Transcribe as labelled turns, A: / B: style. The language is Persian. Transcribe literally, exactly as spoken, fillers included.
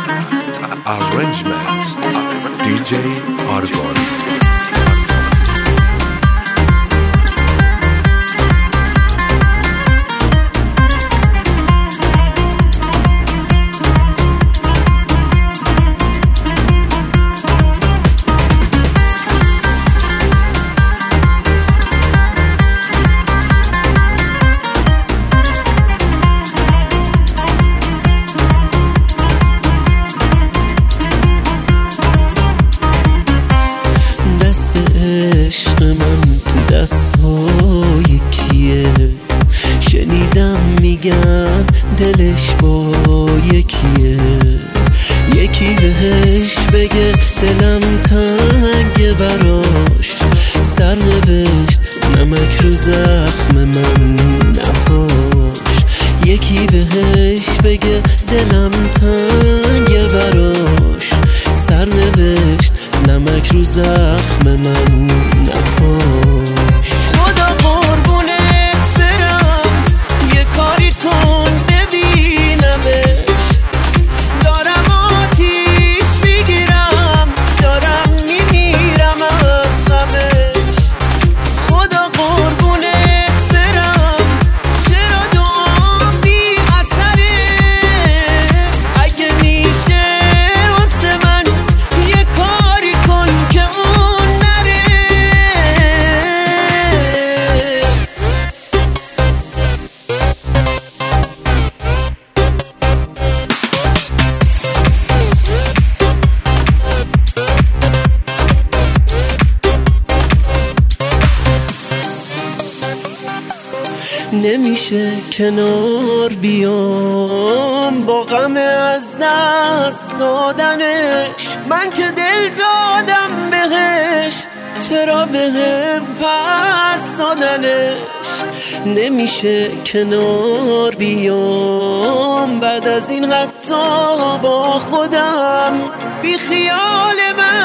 A: Arrangement دی جی آرگون.
B: عشق من تو دستهای کیه؟ شنیدم میگن دلش با یکیه، یکی بهش بگه دلم تنگه براش، سرنوشت نمک رو زخم من نپاش. یکی بهش بگه دلم تنگه براش، سرنوشت نمک رو زخم من نپاش. خدا قربونت برم یه کاری کن ببینمش، دارم آتیش میگیرم دارم میمیرم از غمش. خدا قربونت برم چرا دعام بی اثره، اگه میشه واسه من یه کاری کن که اون نره. نمیشه کنار بیام با غم از دست دادنش، من که دل دادم بهش چرا بهم پس دادنش. نمیشه کنار بیام بعد از این حتی با خودم، بی خیال من